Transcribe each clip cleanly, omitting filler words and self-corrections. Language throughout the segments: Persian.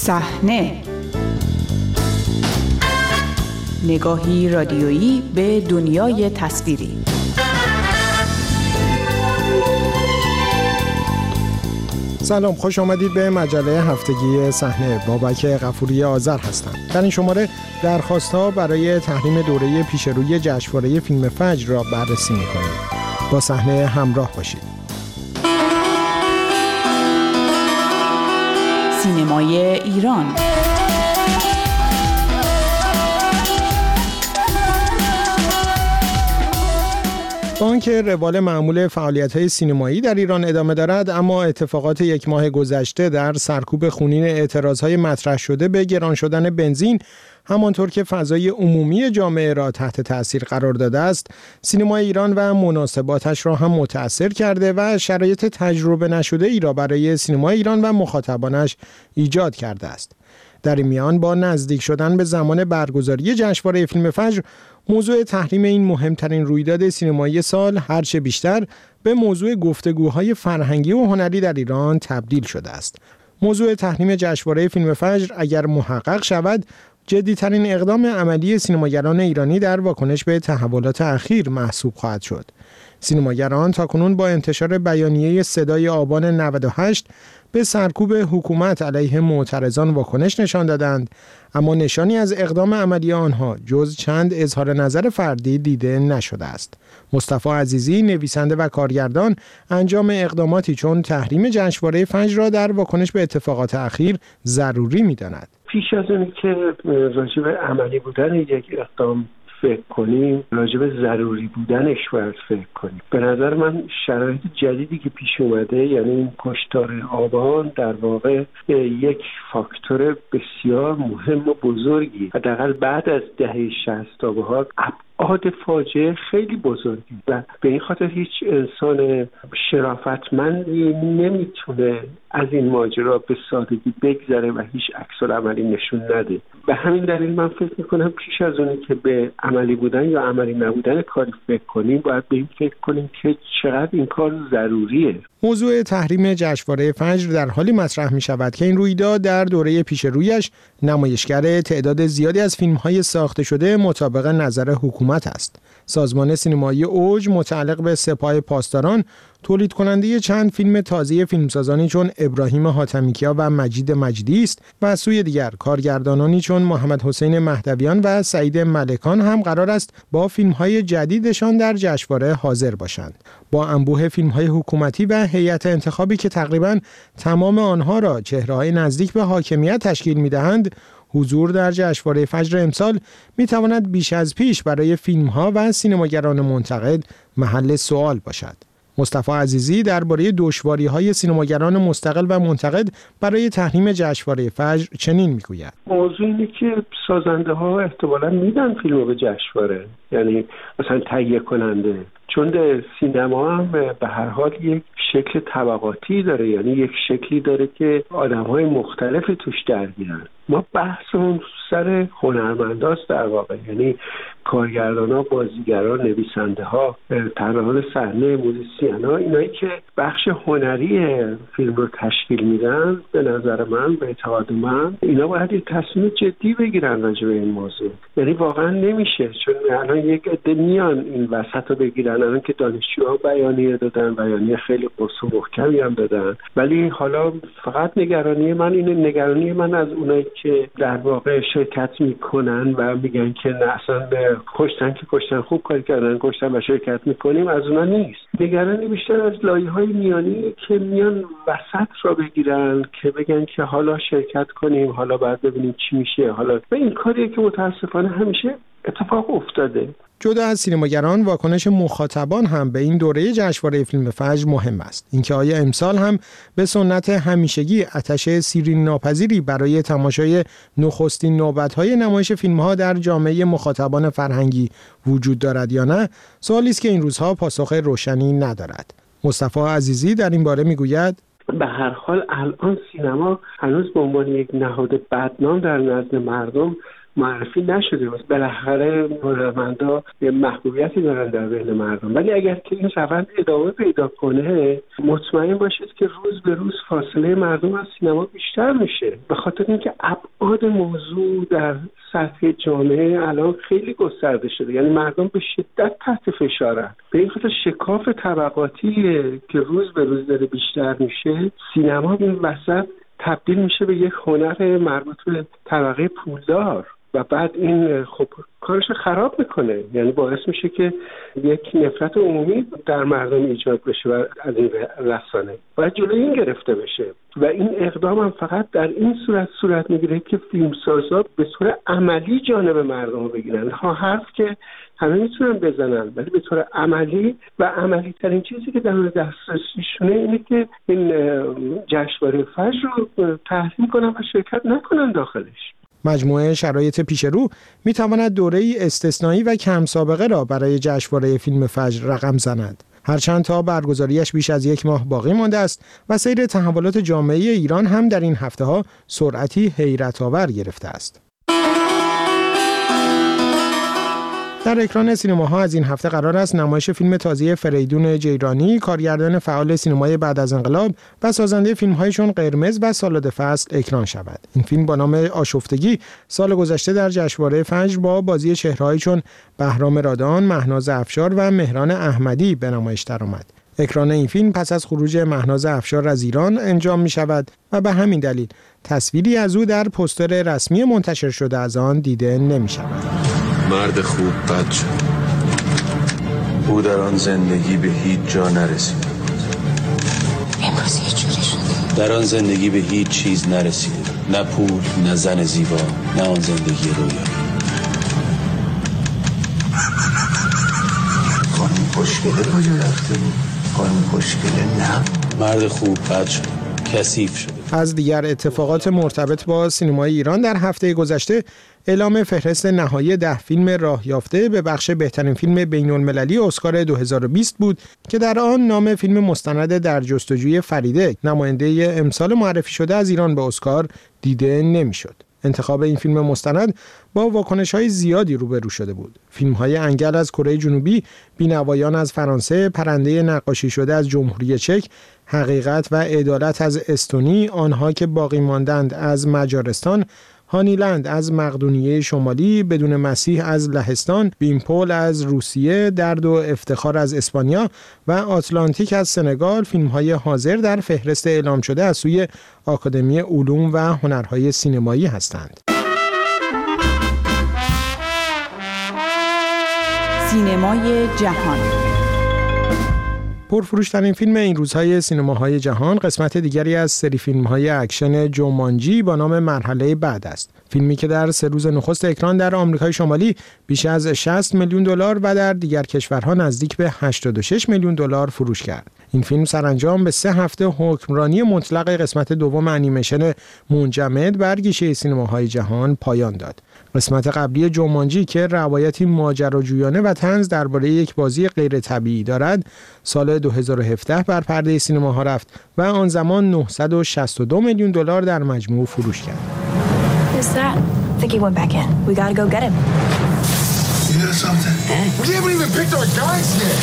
صحنه، نگاهی رادیویی به دنیای تصویری. سلام، خوش آمدید به مجله هفتگی صحنه. بابک غفوری آذر هستم. در این شماره درخواست‌ها برای تحریم دوره پیشروی جشنواره فیلم فجر را بررسی می‌کنیم. با صحنه همراه باشید. سینمای ایران. با آنکه روال معمول فعالیت‌های سینمایی در ایران ادامه دارد، اما اتفاقات یک ماه گذشته در سرکوب خونین اعتراضهای مطرح شده به گران شدن بنزین، همانطور که فضای عمومی جامعه را تحت تأثیر قرار داده است، سینمای ایران و مناسباتش را هم متأثر کرده و شرایط تجربه نشده ای را برای سینمای ایران و مخاطبانش ایجاد کرده است. در این میان با نزدیک شدن به زمان برگزاری جشنواره فیلم فجر، موضوع تحریم این مهمترین رویداد سینمایی سال هرچه بیشتر به موضوع گفتگوهای فرهنگی و هنری در ایران تبدیل شده است. موضوع تحریم جشنواره فیلم فجر اگر محقق شود، جدی‌ترین اقدام عملی سینماگران ایرانی در واکنش به تحولات اخیر محسوب خواهد شد. سینماگران تاکنون با انتشار بیانیه صدای آبان 98 به سرکوب حکومت علیه معترضان واکنش نشان دادند، اما نشانی از اقدام عملی آنها جز چند اظهار نظر فردی دیده نشده است. مصطفی عزیزی، نویسنده و کارگردان، انجام اقداماتی چون تحریم جشنواره فجر را در واکنش به اتفاقات اخیر ضروری می‌داند. پیش از اینکه که راجع به عملی بودن یک اقدام فکر کنیم، راجع به ضروری بودنش باید فکر کنیم. به نظر من شرایط جدیدی که پیش اومده، یعنی این کشتار آبان، در واقع یک فاکتور بسیار مهم و بزرگی، حداقل بعد از دهه 60 تا به حال ابعاد فاجعه خیلی بزرگی و به این خاطر هیچ انسان شرافتمندی نمیتونه از این ماجرا به سادگی بگذره و هیچ عکس‌العملی نشون نده. به همین دلیل من فکر میکنم پیش از اونی که به عملی بودن یا عملی نبودن کاری فکر کنیم، باید به این فکر کنیم که چقدر این کار ضروریه. موضوع تحریم جشنواره فجر در حالی مطرح می شود که این رویداد در دوره پیش رویش نمایشگر تعداد زیادی از فیلم‌های ساخته شده مطابق نظر حکومت است. سازمان سینمایی اوج متعلق به سپاه پاسداران تولید کننده چند فیلم تازه فیلمسازانی چون ابراهیم حاتمیکیا و مجید مجدی است و از سوی دیگر کارگردانانی چون محمد حسین مهدویان و سعید ملکان هم قرار است با فیلم‌های جدیدشان در جشنواره حاضر باشند. با انبوه فیلم‌های حکومتی و هیئت انتخابی که تقریباً تمام آنها را چهره‌های نزدیک به حاکمیت تشکیل می‌دهند، حضور در جشنواره فجر امسال می‌تواند بیش از پیش برای فیلم‌ها و سینماگران منتقد محل سوال باشد. مصطفی عزیزی درباره دشواری‌های سینماگران مستقل و منتقد برای تحریم جشنواره فجر چنین می‌گوید: موضوع اینه که سازنده‌ها احتمالاً میدن فیلمو به جشنواره، یعنی مثلا تهیه کننده، چون سینما هم به هر حال یک شکل طبقاتی داره، یعنی یک شکلی داره که آدم‌های مختلفی توش درگیرن. ما بحثمون سر هنرمنداست در واقع، یعنی کارگردان‌ها، بازیگران، نویسنده‌ها، طراحان صحنه، موزیسین‌ها، اینایی که بخش هنری فیلم رو تشکیل میدن، به نظر من، به اعتقاد من، اینا باید یک تصمیم جدی بگیرن راجع به این موضوع. یعنی واقعا نمیشه، چون الان یک عده میان این وسط رو بگیرن، الان که دانشجوها بیانیه دادن، بیانیه خیلی قصه و محکمی هم دادن، ولی حالا فقط نگرانی من از اونایی که در واقع شرکت میکنن و میگن که نه اصلا کشتن خوب کار کردن، کشتن و شرکت میکنیم، از اونا نیست. نگرانی بیشتر از لایه‌های میانی که میان وسط را بگیرن که بگن که حالا شرکت کنیم، حالا بعد ببینیم چی میشه، حالا و این کاریه که متاسفانه همیشه اتفاق افتاده. جدا از سینماگران، واکنش مخاطبان هم به این دوره جشنواره فیلم فجر مهم است. اینکه آیا امسال هم به سنت همیشگی آتش سیرین ناپذیری برای تماشای نخستین نوبت‌های نمایش فیلم‌ها در جامعه مخاطبان فرهنگی وجود دارد یا نه، سوالی است که این روزها پاسخ روشنی ندارد. مصطفی عزیزی در این باره میگوید: به هر حال الان سینما هنوز به عنوان یک نهاد بدنام در نزد مردم معرفی نشده. بالاخره هنرمندا یه محبوبیتی دارن در بین مردم، ولی اگر که این روند ادامه پیدا کنه مطمئن باشید که روز به روز فاصله مردم از سینما بیشتر میشه، به خاطر اینکه ابعاد موضوع در سطح جامعه الان خیلی گسترده شده. یعنی مردم به شدت تحت فشارن. به این خاطر شکاف طبقاتی که روز به روز داره بیشتر میشه، سینما این وسط تبدیل میشه به یک هنر مربوط به طبقه پولدار و بعد این خب کارش خراب میکنه. یعنی باعث میشه که یک نفرت عمومی در مردم ایجاد بشه و از این رسانه باید جلوی این گرفته بشه. و این اقدام هم فقط در این صورت میگیره که فیلمسازا به طور عملی جانب مردم رو بگیرن. ها حرف که همه میتونن بزنن، ولی به طور عملی و عملی ترین چیزی که در دسترسیشونه اینه که این جشنواره فجر رو تحریم کنن و شرکت نکنن داخلش. مجموعه شرایط پیش رو میتواند دوره‌ای استثنایی و کم سابقه را برای جشنواره فیلم فجر رقم زند. هرچند تا برگزاریش بیش از 1 ماه باقی مانده است و سیر تحولات جامعه ایران هم در این هفته‌ها سرعتی حیرت‌آور گرفته است. در اکران سینماها از این هفته قرار است نمایش فیلم تازه فریدون جیرانی، کارگردان فعال سینمای بعد از انقلاب و سازنده فیلم‌های چون قرمز و سالاد فصل اکران شود. این فیلم با نام آشفتگی سال گذشته در جشنواره فجر با بازی چهره‌هایی چون بهرام رادان، مهناز افشار و مهران احمدی به نمایش درآمد. اکران این فیلم پس از خروج مهناز افشار از ایران انجام می شود و به همین دلیل تصویری از او در پوستر رسمی منتشر شده از آن دیده نمی شود. مرد خوب بد شد. او در آن زندگی به هیچ جا نرسید. امروز یه جوری شده. در آن زندگی به هیچ چیز نرسید. نه پول، نه زن زیبا، نه آن زندگی رویایی. خانم خوشگله کجا رفته بود؟ خانم خوشگله نه. مرد خوب بد شد. کثیف شد. از دیگر اتفاقات مرتبط با سینمای ایران در هفته گذشته اعلام فهرست نهایی 10 فیلم راه یافته به بخش بهترین فیلم بین‌المللی اسکار 2020 بود که در آن نام فیلم مستند در جستجوی فریده، نماینده امسال معرفی شده از ایران به اسکار، دیده نمی‌شد. انتخاب این فیلم مستند با واکنش‌های زیادی روبرو شده بود. فیلم‌های انگل از کره جنوبی، بینوایان از فرانسه، پرنده نقاشی شده از جمهوری چک، حقیقت و عدالت از استونی، آنها که باقی ماندند از مجارستان، هانیلند از مقدونیه شمالی، بدون مسیح از لهستان، بیمپول از روسیه، درد و افتخار از اسپانیا و آتلانتیک از سنگال فیلم‌های حاضر در فهرست اعلام شده از سوی آکادمی علوم و هنرهای سینمایی هستند. سینمای جهان. پرفروش‌ترین فیلم این روزهای سینماهای جهان قسمت دیگری از سری فیلم‌های اکشن جومانجی با نام مرحله بعد است. فیلمی که در 3 روز نخست اکران در آمریکای شمالی بیش از 60 میلیون دلار و در دیگر کشورها نزدیک به 86 میلیون دلار فروش کرد. این فیلم سرانجام به 3 هفته حکمرانی مطلق قسمت دوم انیمیشن منجمد بر گیشه سینماهای جهان پایان داد. قسمت قبلی جومانجی که روایتی ماجراجویانه و طنز درباره یک بازی غیر طبیعی دارد، سال 2017 بر پرده سینماها رفت و آن زمان 962 میلیون دلار در مجموع فروش کرد. Who's that? I think he went back in. We gotta go get him. You hear something? We haven't even picked our guys yet.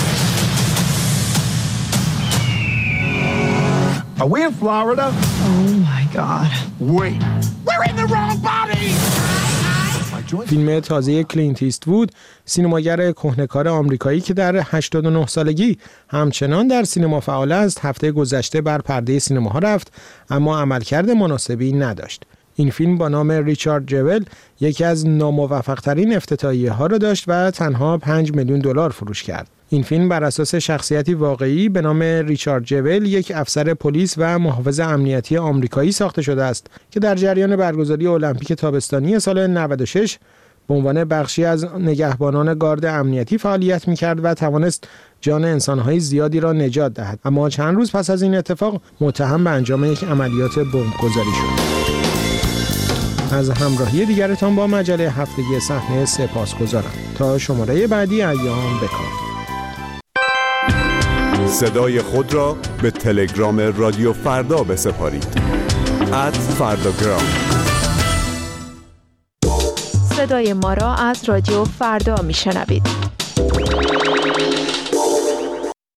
Are we in Florida? Oh my God. Wait. We're in the wrong body! فیلم تازه کلینت ایستوود، سینماگر کهنه‌کار آمریکایی که در 89 سالگی همچنان در سینما فعال است، هفته گذشته بر پرده سینماها رفت اما عملکرد مناسبی نداشت. این فیلم با نام ریچارد جول یکی از ناموفق‌ترین افتتاحیه‌ها را داشت و تنها 5 میلیون دلار فروش کرد. این فیلم بر اساس شخصیتی واقعی به نام ریچارد جول، یک افسر پلیس و محافظ امنیتی آمریکایی ساخته شده است که در جریان برگزاری المپیک تابستانی سال 96 به عنوان بخشی از نگهبانان گارد امنیتی فعالیت می‌کرد و توانست جان انسان‌های زیادی را نجات دهد. اما چند روز پس از این اتفاق متهم به انجام یک عملیات بمبگذاری شد. از همراهی دیگرتان با مجله هفتگی صحنه سپاسگزارم. تا شماره بعدی ایام بکار. صدای خود را به تلگرام رادیو فردا بسپارید. @فرداگرام. صدای ما را از رادیو فردا میشنوید.